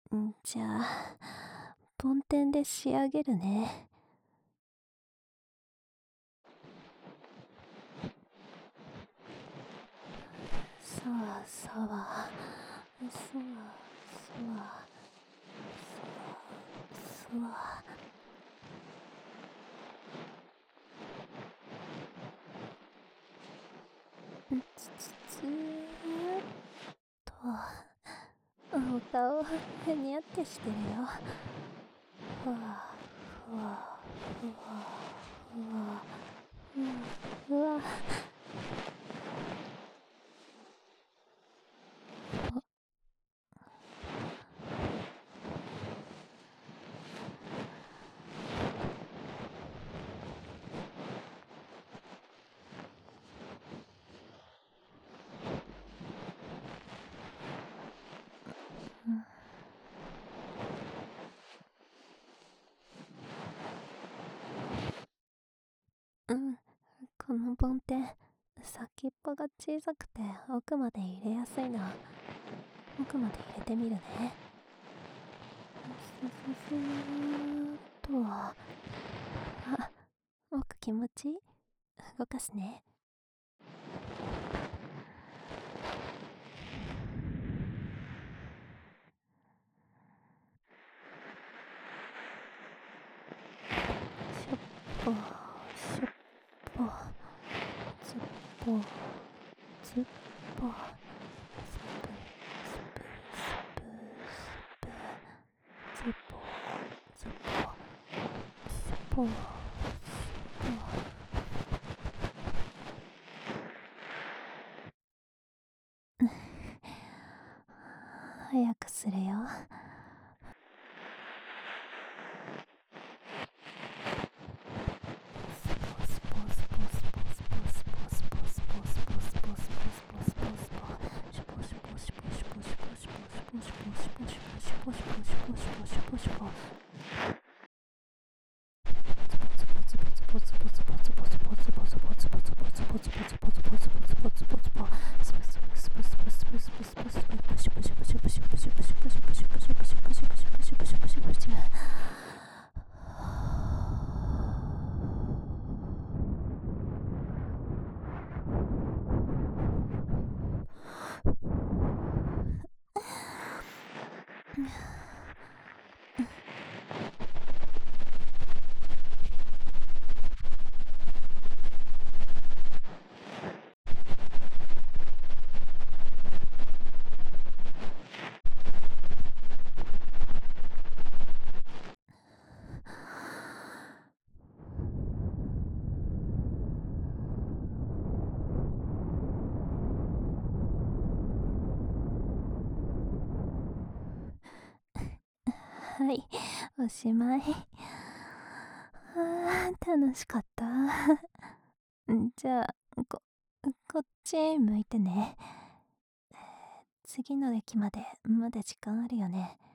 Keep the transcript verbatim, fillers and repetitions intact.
んじゃあ、梵天で仕上げるね。さわさわ、さわさわ、さわ。つつつーっと、お顔、ふにゃってしてるよ。ふわ、ふわ、ふわ、ふわ、ふわ、ふわ。うん、この梵天、先っぽが小さくて奥まで入れやすいな。奥まで入れてみるね。ふふふーっと。あ、奥気持ちいい？動かすね。しょっぽ、しょっぽ、ずっぽ、ずっぽ、スプスプスプスプ、ずっぽ、ずっぽ、しょっぽ、しょっぽ。早くするよ。はい、おしまい。あー、楽しかった。じゃあ、こ、こっち向いてね。次の駅までまだ時間あるよね。